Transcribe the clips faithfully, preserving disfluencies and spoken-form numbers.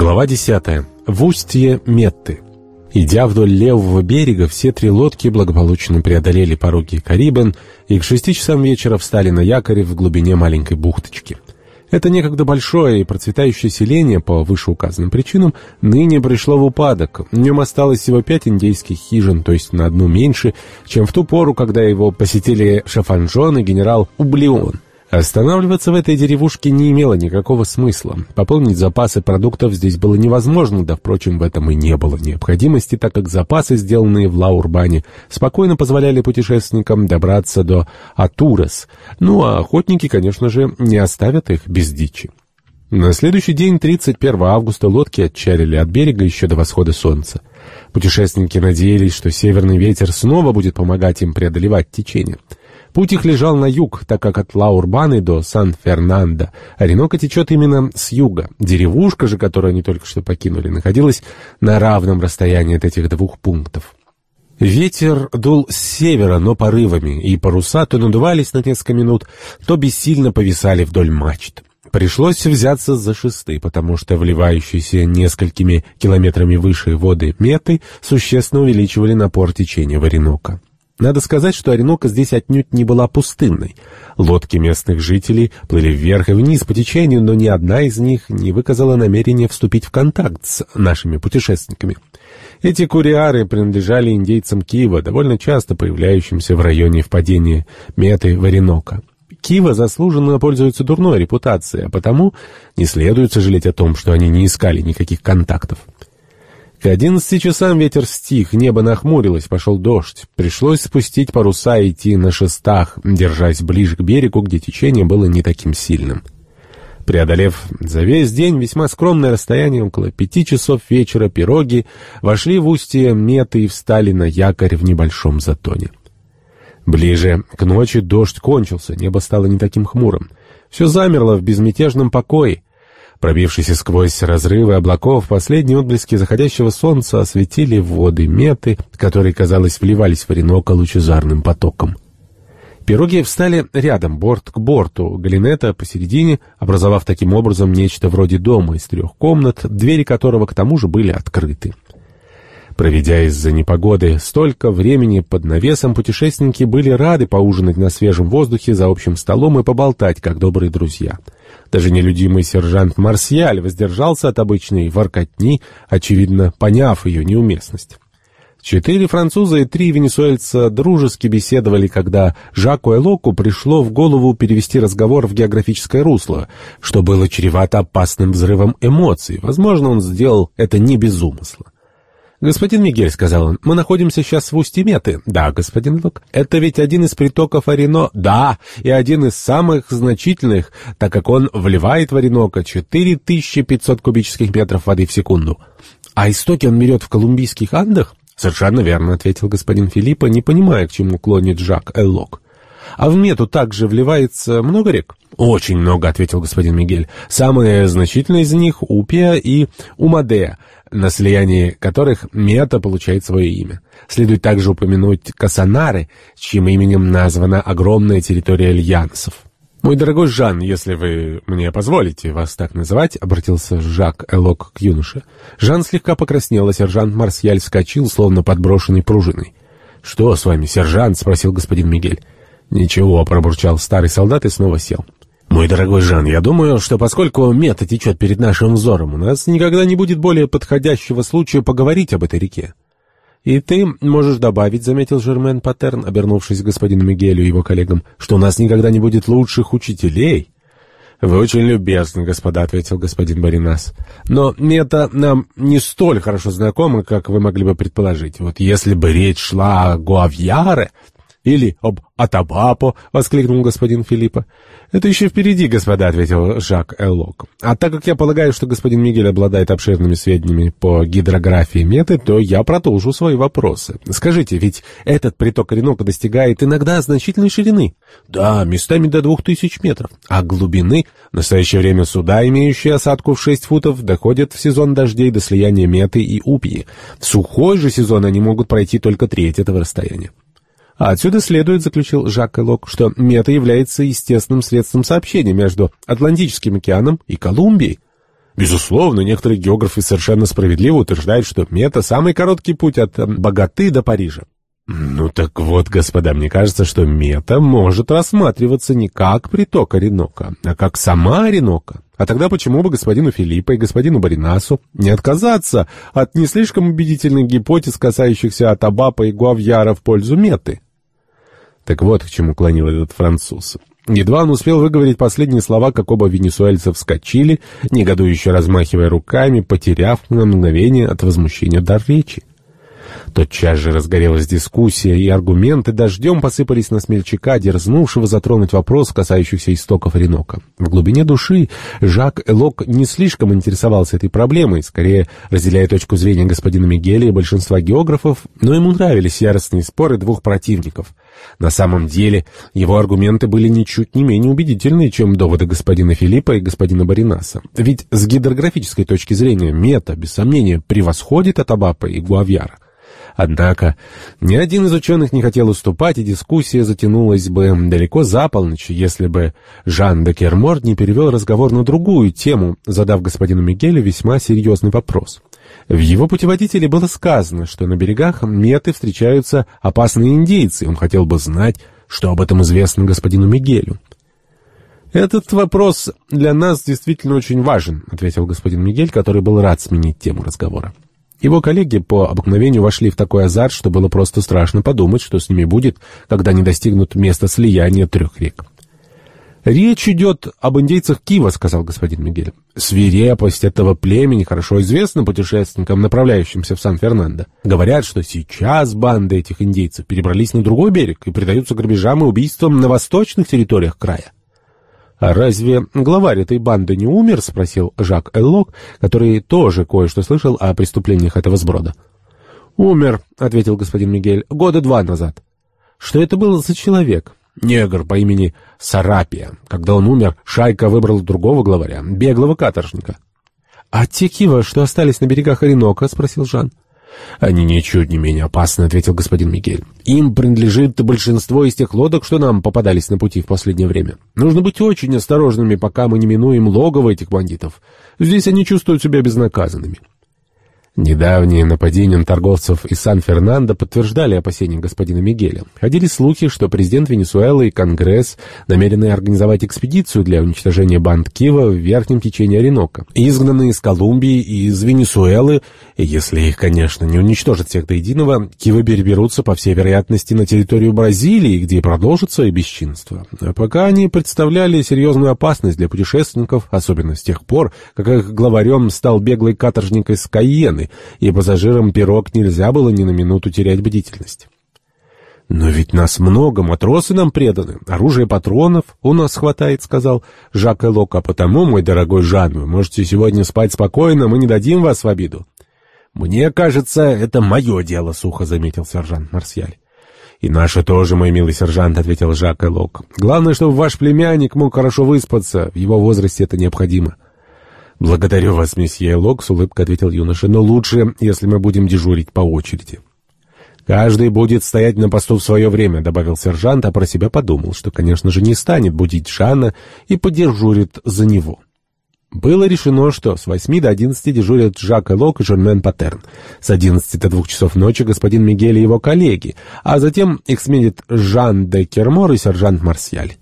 Глава десятая. В устье Метты. Идя вдоль левого берега, все три лодки благополучно преодолели пороги Карибен и к шести часам вечера встали на якоре в глубине маленькой бухточки. Это некогда большое и процветающее селение, по вышеуказанным причинам, ныне пришло в упадок. В нем осталось всего пять индейских хижин, то есть на одну меньше, чем в ту пору, когда его посетили Шафанжон и генерал Ублион. Останавливаться в этой деревушке не имело никакого смысла. Пополнить запасы продуктов здесь было невозможно, да, впрочем, в этом и не было необходимости, так как запасы, сделанные в Ла-Урбане, спокойно позволяли путешественникам добраться до Атурес. Ну, а охотники, конечно же, не оставят их без дичи. На следующий день, тридцать первого августа, лодки отчалили от берега еще до восхода солнца. Путешественники надеялись, что северный ветер снова будет помогать им преодолевать течение. Путь их лежал на юг, так как от Ла-Урбаны до Сан-Фернандо Оренока течет именно с юга. Деревушка же, которую они только что покинули, находилась на равном расстоянии от этих двух пунктов. Ветер дул с севера, но порывами, и паруса то надувались на несколько минут, то бессильно повисали вдоль мачт. Пришлось взяться за шесты, потому что вливающиеся несколькими километрами выше воды Метты существенно увеличивали напор течения в Оренока. Надо сказать, что Оренока здесь отнюдь не была пустынной. Лодки местных жителей плыли вверх и вниз по течению, но ни одна из них не выказала намерения вступить в контакт с нашими путешественниками. Эти куриары принадлежали индейцам Кива, довольно часто появляющимся в районе впадения Метты в Оренока. Кива заслуженно пользуются дурной репутацией, а потому не следует сожалеть о том, что они не искали никаких контактов. К одиннадцати часам ветер стих, небо нахмурилось, пошел дождь. Пришлось спустить паруса и идти на шестах, держась ближе к берегу, где течение было не таким сильным. Преодолев за весь день весьма скромное расстояние, около пяти часов вечера, пироги вошли в устье Метты и встали на якорь в небольшом затоне. Ближе к ночи дождь кончился, небо стало не таким хмурым. Все замерло в безмятежном покое. Пробившись сквозь разрывы облаков, последние отблески заходящего солнца осветили воды Метты, которые, казалось, вливались в Оренока лучезарным потоком. Пироги встали рядом, борт к борту, галинета посередине, образовав таким образом нечто вроде дома из трех комнат, двери которого к тому же были открыты. Проведя из-за непогоды столько времени под навесом, путешественники были рады поужинать на свежем воздухе за общим столом и поболтать, как добрые друзья. Даже нелюдимый сержант Марсиаль воздержался от обычной воркотни, очевидно, поняв ее неуместность. Четыре француза и три венесуэльца дружески беседовали, когда Жаку Элоку пришло в голову перевести разговор в географическое русло, что было чревато опасным взрывом эмоций. Возможно, он сделал это не без умысла. «Господин Мигель», — сказал он, — «мы находимся сейчас в устье Метты». «Да, господин Лок». «Это ведь один из притоков Орено». «Да, и один из самых значительных, так как он вливает в Оренока четыре тысячи пятьсот кубических метров воды в секунду». «А истоки он берет в колумбийских Андах?» «Совершенно верно», — ответил господин Филиппо, не понимая, к чему клонит Жак Эллок. «А в Метту также вливается много рек?» «Очень много», — ответил господин Мигель. «Самые значительные из них — Упия и Умадея, на слиянии которых Метта получает свое имя. Следует также упомянуть Касанары, чьим именем названа огромная территория альянсов». «Мой дорогой Жан, если вы мне позволите вас так называть», — обратился Жак Элок к юноше. Жан слегка покраснел, а сержант Марсиаль вскочил, словно подброшенный пружиной. «Что с вами, сержант?» — спросил господин Мигель. «Ничего», — пробурчал старый солдат и снова сел. «Мой дорогой Жан, я думаю, что поскольку Метта течет перед нашим взором, у нас никогда не будет более подходящего случая поговорить об этой реке». «И ты можешь добавить», — заметил Жермен Патерн, обернувшись к господину Мигелю и его коллегам, «что у нас никогда не будет лучших учителей». «Вы очень любезны, господа», — ответил господин Баринас. «Но Метта нам не столь хорошо знакома, как вы могли бы предположить. Вот если бы речь шла о Гуавьяре или об Атабапо», — воскликнул господин Филиппо. «Это еще впереди, господа», — ответил Жак Эллок. «А так как я полагаю, что господин Мигель обладает обширными сведениями по гидрографии Метты, то я продолжу свои вопросы. Скажите, ведь этот приток Оренока достигает иногда значительной ширины?» «Да, местами до двух тысяч метров. А глубины? В настоящее время суда, имеющие осадку в шесть футов, доходят в сезон дождей до слияния Метты и Упии. В сухой же сезон они могут пройти только треть этого расстояния». А отсюда следует, заключил Жак Элок, что Метта является естественным средством сообщения между Атлантическим океаном и Колумбией. Безусловно, некоторые географы совершенно справедливо утверждают, что Мета — самый короткий путь от Боготы до Парижа. Ну так вот, господа, мне кажется, что Мета может рассматриваться не как приток Оренока, а как сама Оренока. А тогда почему бы господину Филиппо и господину Баринасу не отказаться от не слишком убедительных гипотез, касающихся Атабапа и Гуавьяра в пользу Меты? Так вот, к чему клонил этот француз. Едва он успел выговорить последние слова, как оба венесуэльца вскочили, негодующе размахивая руками, потеряв на мгновение от возмущения дар речи. Тотчас же разгорелась дискуссия, и аргументы дождем посыпались на смельчака, дерзнувшего затронуть вопрос, касающийся истоков Оренока. В глубине души Жак Элок не слишком интересовался этой проблемой, скорее разделяя точку зрения господина Мигеля и большинства географов, но ему нравились яростные споры двух противников. На самом деле его аргументы были ничуть не менее убедительны, чем доводы господина Филиппа и господина Баринаса. Ведь с гидрографической точки зрения Мета, без сомнения, превосходит Атабапа и Гуавьяра. Однако ни один из ученых не хотел уступать, и дискуссия затянулась бы далеко за полночь, если бы Жан де Кермор не перевел разговор на другую тему, задав господину Мигелю весьма серьезный вопрос. В его путеводителе было сказано, что на берегах Меты встречаются опасные индейцы, и он хотел бы знать, что об этом известно господину Мигелю. «Этот вопрос для нас действительно очень важен», — ответил господин Мигель, который был рад сменить тему разговора. Его коллеги по обыкновению вошли в такой азарт, что было просто страшно подумать, что с ними будет, когда они достигнут места слияния трех рек. «Речь идет об индейцах Кива», — сказал господин Мигель. «Свирепость этого племени хорошо известна путешественникам, направляющимся в Сан-Фернандо. Говорят, что сейчас банды этих индейцев перебрались на другой берег и предаются грабежам и убийствам на восточных территориях края». «А разве главарь этой банды не умер?» — спросил Жак Эллок, который тоже кое-что слышал о преступлениях этого сброда. «Умер», — ответил господин Мигель, — «года два назад». «Что это был за человек?» «Негр по имени Сарапия. Когда он умер, шайка выбрала другого главаря, беглого каторжника». «А те Кива, что остались на берегах Оренока?» — спросил Жан. «Они ничуть не менее опасны», — ответил господин Мигель. «Им принадлежит большинство из тех лодок, что нам попадались на пути в последнее время. Нужно быть очень осторожными, пока мы не минуем логово этих бандитов. Здесь они чувствуют себя безнаказанными». Недавние нападения на торговцев из Сан-Фернандо подтверждали опасения господина Мигеля. Ходили слухи, что президент Венесуэлы и Конгресс намерены организовать экспедицию для уничтожения банд Кива в верхнем течении Оренока. Изгнанные из Колумбии и из Венесуэлы, и если их, конечно, не уничтожат всех до единого, Кивы переберутся, по всей вероятности, на территорию Бразилии, где и продолжат свои бесчинства. А пока они представляли серьезную опасность для путешественников, особенно с тех пор, как их главарем стал беглый каторжник из Кайены, и пассажирам пирог нельзя было ни на минуту терять бдительность. «Но ведь нас много, матросы нам преданы, оружия и патронов у нас хватает», — сказал Жак Элок, «а потому, мой дорогой Жан, вы можете сегодня спать спокойно, мы не дадим вас в обиду». «Мне кажется, это мое дело», — сухо заметил сержант Марсьяль. «И наше тоже, мой милый сержант», — ответил Жак Элок. «Главное, чтобы ваш племянник мог хорошо выспаться, в его возрасте это необходимо». «Благодарю вас, месье Элок», — с улыбкой ответил юноша, — «но лучше, если мы будем дежурить по очереди». «Каждый будет стоять на посту в свое время», — добавил сержант, а про себя подумал, что, конечно же, не станет будить Жана и подежурит за него. Было решено, что с восьми до одиннадцати дежурят Жак Элок и Жермен Патерн, с одиннадцати до двух часов ночи господин Мигель и его коллеги, а затем их сменит Жан де Кермор и сержант Марсьяль.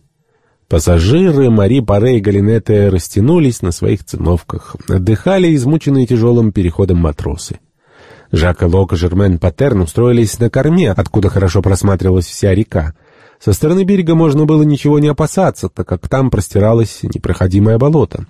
Пассажиры Мари Паре и Галинете растянулись на своих циновках, отдыхали измученные тяжелым переходом матросы. Жак Элок и Жермен Патерн устроились на корме, откуда хорошо просматривалась вся река. Со стороны берега можно было ничего не опасаться, так как там простиралось непроходимое болото.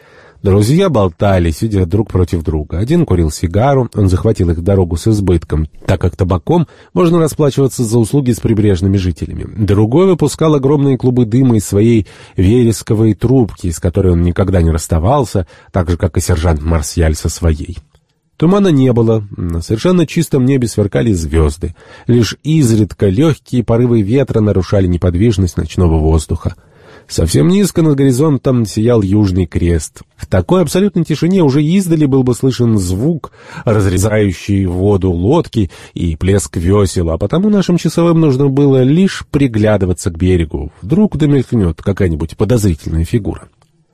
Друзья болтали, сидя друг против друга. Один курил сигару, он захватил их в дорогу с избытком, так как табаком можно расплачиваться за услуги с прибрежными жителями. Другой выпускал огромные клубы дыма из своей вересковой трубки, с которой он никогда не расставался, так же, как и сержант Марсьяль со своей. Тумана не было, на совершенно чистом небе сверкали звезды. Лишь изредка легкие порывы ветра нарушали неподвижность ночного воздуха. Совсем низко над горизонтом сиял Южный Крест. В такой абсолютной тишине уже издали был бы слышен звук, разрезающий воду лодки и плеск весел, а потому нашим часовым нужно было лишь приглядываться к берегу. Вдруг домелькнет какая-нибудь подозрительная фигура.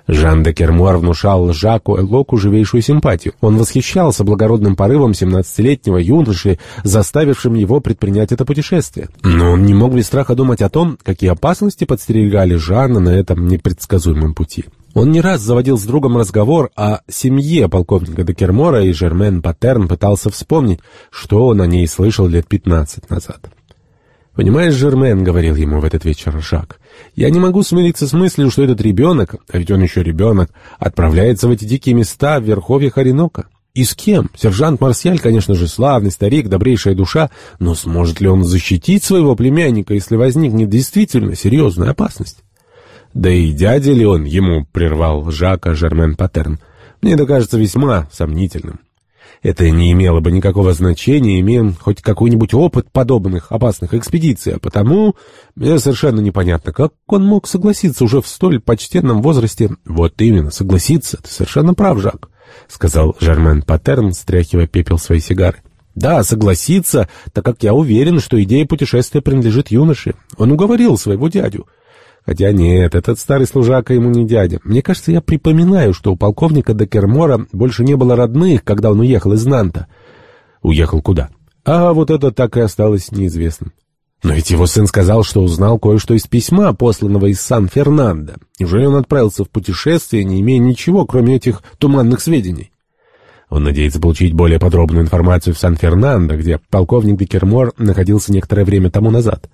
Жан де Кермор внушал Жаку Элоку живейшую симпатию. Он восхищался благородным порывом семнадцатилетнего юноши, заставившим его предпринять это путешествие. Но он не мог без страха думать о том, какие опасности подстерегали Жана на этом непредсказуемом пути. Он не раз заводил с другом разговор о семье полковника де Кермора, и Жермен Паттерн пытался вспомнить, что он о ней слышал лет пятнадцать назад. «Понимаешь, Жермен, — говорил ему в этот вечер Жак, — я не могу смириться с мыслью, что этот ребенок, а ведь он еще ребенок, отправляется в эти дикие места в верховьях Оренока. И с кем? Сержант Марсиаль, конечно же, славный старик, добрейшая душа, но сможет ли он защитить своего племянника, если возникнет действительно серьезная опасность?» «Да и дядя ли он ему, — прервал Жака Жермен Паттерн, — мне это кажется весьма сомнительным. Это не имело бы никакого значения, имея хоть какой-нибудь опыт подобных опасных экспедиций, а потому мне совершенно непонятно, как он мог согласиться уже в столь почтенном возрасте». «Вот именно, согласиться, ты совершенно прав, Жак», — сказал Жермен Паттерн, стряхивая пепел своей сигары. «Да, согласиться, так как я уверен, что идея путешествия принадлежит юноше. Он уговорил своего дядю». Хотя нет, этот старый служака ему не дядя. Мне кажется, я припоминаю, что у полковника де Кермора больше не было родных, когда он уехал из Нанта. Уехал куда? А вот это так и осталось неизвестным. Но ведь его сын сказал, что узнал кое-что из письма, посланного из Сан-Фернандо. Неужели он отправился в путешествие, не имея ничего, кроме этих туманных сведений? Он надеется получить более подробную информацию в Сан-Фернандо, где полковник де Кермор находился некоторое время тому назад.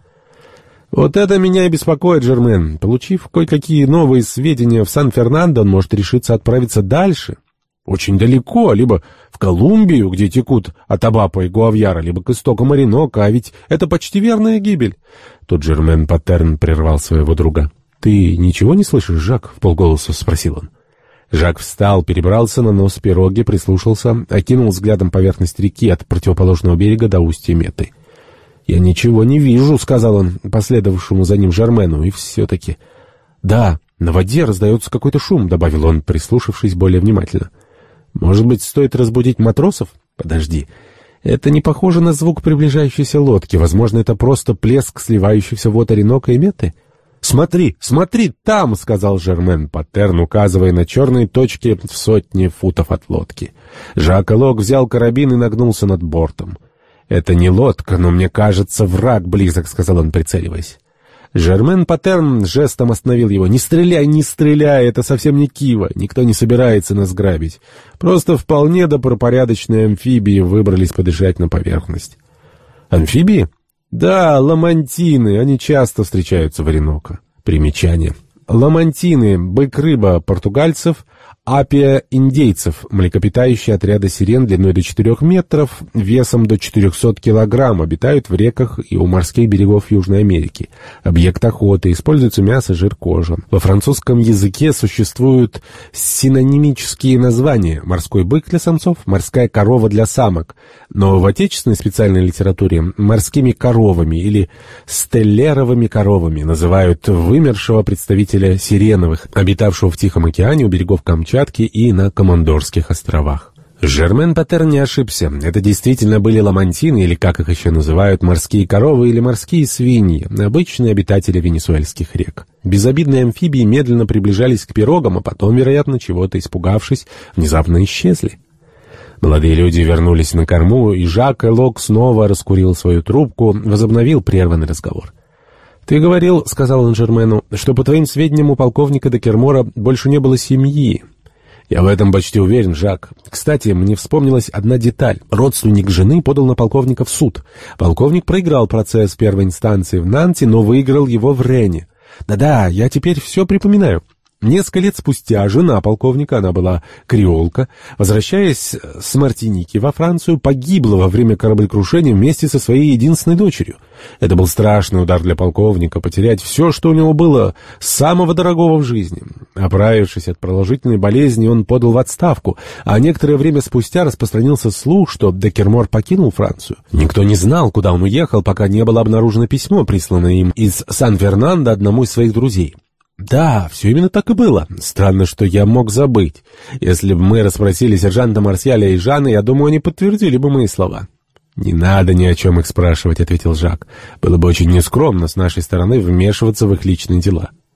«Вот это меня и беспокоит, Жермен. Получив кое-какие новые сведения в Сан-Фернандо, он может решиться отправиться дальше. Очень далеко, либо в Колумбию, где текут Атабапа и Гуавьяра, либо к истокам Оренока, а ведь это почти верная гибель». Тут Жермен Паттерн прервал своего друга. «Ты ничего не слышишь, Жак?» — вполголоса спросил он. Жак встал, перебрался на нос пироги, прислушался, окинул взглядом поверхность реки от противоположного берега до устья Меты. «Я ничего не вижу», — сказал он последовавшему за ним Жермену, — «и все-таки...» «Да, на воде раздается какой-то шум», — добавил он, прислушавшись более внимательно. «Может быть, стоит разбудить матросов? Подожди. Это не похоже на звук приближающейся лодки. Возможно, это просто плеск сливающихся вод Оренока и Меты?» «Смотри, смотри, там!» — сказал Жермен Паттерн, указывая на черные точки в сотне футов от лодки. Жак Элок взял карабин и нагнулся над бортом. «Это не лодка, но мне кажется, враг близок», — сказал он, прицеливаясь. Жермен Паттерн жестом остановил его. «Не стреляй, не стреляй, это совсем не Кива, никто не собирается нас грабить. Просто вполне добропорядочные амфибии выбрались подышать на поверхность». «Амфибии?» «Да, ламантины, они часто встречаются в Оренока». Примечание. Ламантины — бык-рыба португальцев, апия индейцев, млекопитающие отряда сирен длиной до четырех метров, весом до четырехсот килограмм, обитают в реках и у морских берегов Южной Америки. Объект охоты, используется мясо, жир, кожа. Во французском языке существуют синонимические названия: морской бык для самцов, морская корова для самок. Но в отечественной специальной литературе морскими коровами или стеллеровыми коровами называют вымершего представителя сиреновых, обитавшего в Тихом океане у берегов Камчатки и на Командорских островах. Жермен Паттерн не ошибся. Это действительно были ламантины, или, как их еще называют, морские коровы или морские свиньи, обычные обитатели венесуэльских рек. Безобидные амфибии медленно приближались к пирогам, а потом, вероятно, чего-то испугавшись, внезапно исчезли. Молодые люди вернулись на корму, и Жак Элок снова раскурил свою трубку, возобновил прерванный разговор. «Ты говорил, — сказал он Жермену, — что, по твоим сведениям, у полковника де Кермора больше не было семьи». «Я в этом почти уверен, Жак. Кстати, мне вспомнилась одна деталь. Родственник жены подал на полковника в суд. Полковник проиграл процесс первой инстанции в Нанте, но выиграл его в Рене. Да-да, я теперь все припоминаю. Несколько лет спустя жена полковника, она была креолка, возвращаясь с Мартиники во Францию, погибла во время кораблекрушения вместе со своей единственной дочерью. Это был страшный удар для полковника, потерять все, что у него было самого дорогого в жизни. Оправившись от продолжительной болезни, он подал в отставку, а некоторое время спустя распространился слух, что де Кермор покинул Францию. Никто не знал, куда он уехал, пока не было обнаружено письмо, присланное им из Сан-Фернандо одному из своих друзей. «Да, все именно так и было. Странно, что я мог забыть. Если бы мы расспросили сержанта Марсиаля и Жана, я думаю, они подтвердили бы мои слова». «Не надо ни о чем их спрашивать», — ответил Жак. «Было бы очень нескромно с нашей стороны вмешиваться в их личные дела».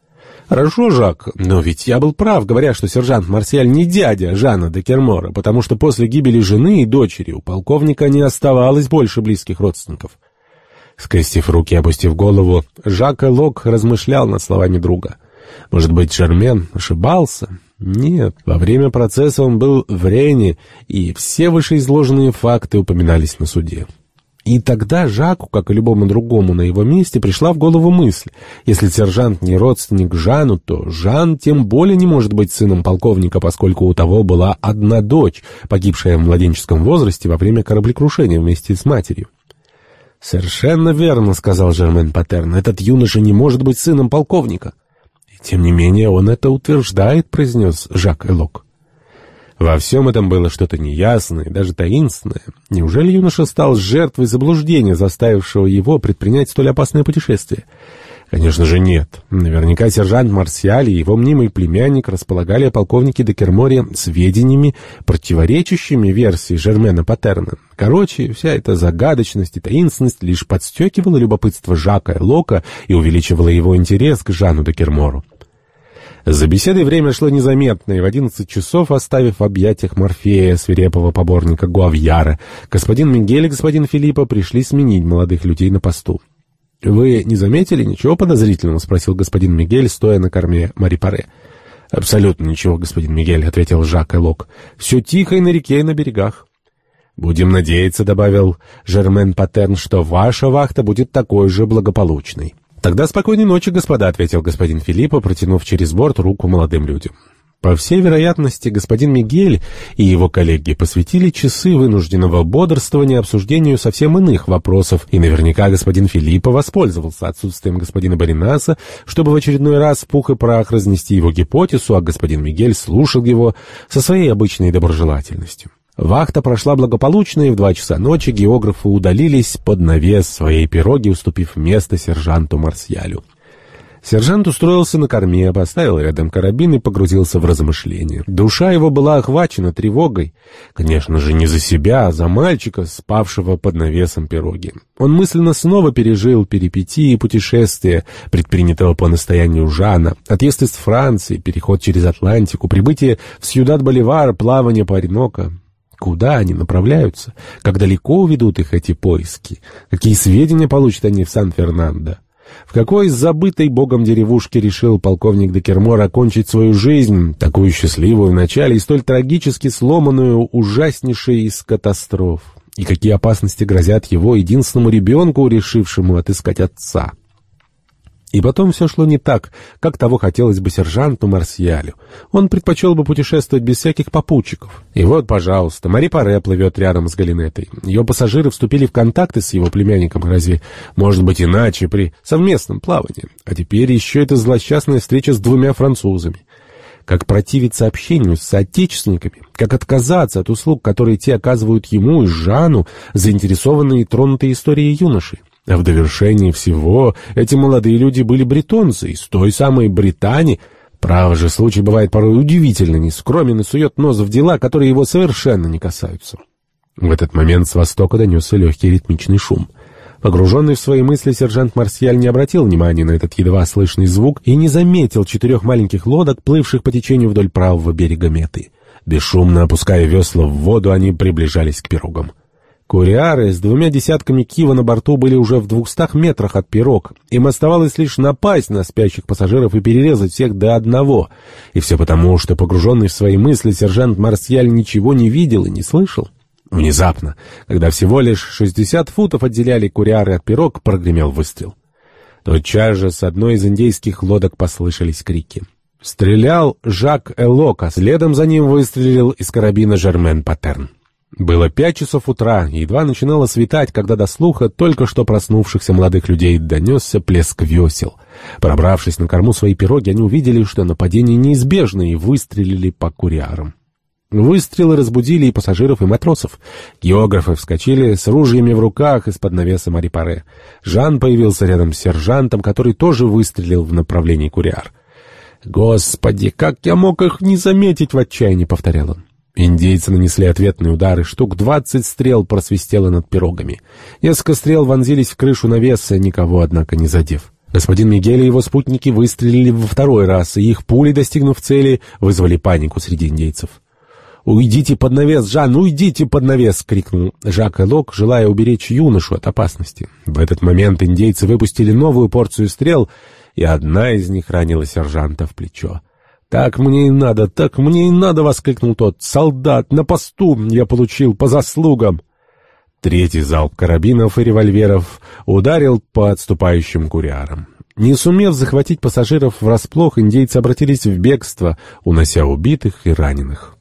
«Хорошо, Жак, но ведь я был прав, говоря, что сержант Марсиаль не дядя Жана де Кермора, потому что после гибели жены и дочери у полковника не оставалось больше близких родственников». Скрестив руки и опустив голову, Жак Элок размышлял над словами друга. Может быть, Жермен ошибался? Нет, во время процесса он был в Рене, и все вышеизложенные факты упоминались на суде. И тогда Жаку, как и любому другому на его месте, пришла в голову мысль: если сержант не родственник Жану, то Жан тем более не может быть сыном полковника, поскольку у того была одна дочь, погибшая в младенческом возрасте во время кораблекрушения вместе с матерью. «Совершенно верно», — сказал Жермен Патерн, — «этот юноша не может быть сыном полковника». «И тем не менее он это утверждает», — произнес Жак Элок. Во всем этом было что-то неясное, даже таинственное. Неужели юноша стал жертвой заблуждения, заставившего его предпринять столь опасное путешествие? Конечно же, нет. Наверняка сержант Марсиаль и его мнимый племянник располагали о полковнике де Керморе сведениями, противоречащими версии Жермена Патерна. Короче, вся эта загадочность и таинственность лишь подстегивала любопытство Жака Элока и увеличивала его интерес к Жану де Кермору. За беседой время шло незаметно, и в одиннадцать часов, оставив в объятиях Морфея, свирепого поборника Гуавьяра, господин Мигель и господин Филиппо пришли сменить молодых людей на посту. «Вы не заметили ничего подозрительного?» — спросил господин Мигель, стоя на корме Мари-Паре. «Абсолютно ничего, господин Мигель», — ответил Жак Элок. «Все тихо и на реке, и на берегах». «Будем надеяться», — добавил Жермен Патерн, — «что ваша вахта будет такой же благополучной». «Тогда спокойной ночи, господа», — ответил господин Филиппо, протянув через борт руку молодым людям. По всей вероятности, господин Мигель и его коллеги посвятили часы вынужденного бодрствования обсуждению совсем иных вопросов, и наверняка господин Филиппо воспользовался отсутствием господина Баринаса, чтобы в очередной раз в пух и прах разнести его гипотезу, а господин Мигель слушал его со своей обычной доброжелательностью. Вахта прошла благополучно, и в два часа ночи географы удалились под навес своей пироги, уступив место сержанту Марсиалю. Сержант устроился на корме, поставил рядом карабин и погрузился в размышления. Душа его была охвачена тревогой. Конечно же, не за себя, а за мальчика, спавшего под навесом пироги. Он мысленно снова пережил перипетии путешествия, предпринятого по настоянию Жана, отъезд из Франции, переход через Атлантику, прибытие в Сьюдад-Боливар, плавание по Ореноко. Куда они направляются? Как далеко уведут их эти поиски? Какие сведения получат они в Сан-Фернандо? В какой забытой богом деревушке решил полковник де Кермор окончить свою жизнь, такую счастливую в начале и столь трагически сломанную ужаснейшей из катастроф? И какие опасности грозят его единственному ребенку, решившему отыскать отца? И потом все шло не так, как того хотелось бы сержанту Марсиалю. Он предпочел бы путешествовать без всяких попутчиков. И вот, пожалуйста, Мари-Паре плывет рядом с Галинетой. Ее пассажиры вступили в контакты с его племянником. Разве может быть иначе при совместном плавании? А теперь еще эта злосчастная встреча с двумя французами. Как противиться общению с соотечественниками, как отказаться от услуг, которые те оказывают ему и Жану, заинтересованные и тронутые историей юноши. А в довершении всего эти молодые люди были бретонцы из той самой Британии. Право же, случай бывает порой удивительно нескромен и сует нос в дела, которые его совершенно не касаются. В этот момент с востока донесся легкий ритмичный шум. Погруженный в свои мысли, сержант Марсиаль не обратил внимания на этот едва слышный звук и не заметил четырех маленьких лодок, плывших по течению вдоль правого берега Меты. Бесшумно опуская весла в воду, они приближались к пирогам. Куриары с двумя десятками кива на борту были уже в двухстах метрах от пирог. Им оставалось лишь напасть на спящих пассажиров и перерезать всех до одного. И все потому, что, погруженный в свои мысли, сержант Марсиаль ничего не видел и не слышал. Внезапно, когда всего лишь шестьдесят футов отделяли куриары от пирог, прогремел выстрел. Тотчас же с одной из индейских лодок послышались крики. Стрелял Жак Элок, а следом за ним выстрелил из карабина Жермен Патерн. Было пять часов утра, и едва начинало светать, когда до слуха только что проснувшихся молодых людей донесся плеск весел. Пробравшись на корму своей пироги, они увидели, что нападение неизбежно, и выстрелили по куриарам. Выстрелы разбудили и пассажиров, и матросов. Географы вскочили с ружьями в руках из-под навеса Мари-Паре. Жан появился рядом с сержантом, который тоже выстрелил в направлении куриар. «Господи, как я мог их не заметить!» — в отчаянии повторял он. Индейцы нанесли ответные удары, штук двадцать стрел просвистело над пирогами. Несколько стрел вонзились в крышу навеса, никого, однако, не задев. Господин Мигель и его спутники выстрелили во второй раз, и их пули, достигнув цели, вызвали панику среди индейцев. «Уйдите под навес, Жан, уйдите под навес!» — крикнул Жак Элок, желая уберечь юношу от опасности. В этот момент индейцы выпустили новую порцию стрел, и одна из них ранила сержанта в плечо. «Так мне и надо, так мне и надо!» — воскликнул тот. «Солдат, на посту! Я получил по заслугам!» Третий залп карабинов и револьверов ударил по отступающим куриарам. Не сумев захватить пассажиров врасплох, индейцы обратились в бегство, унося убитых и раненых.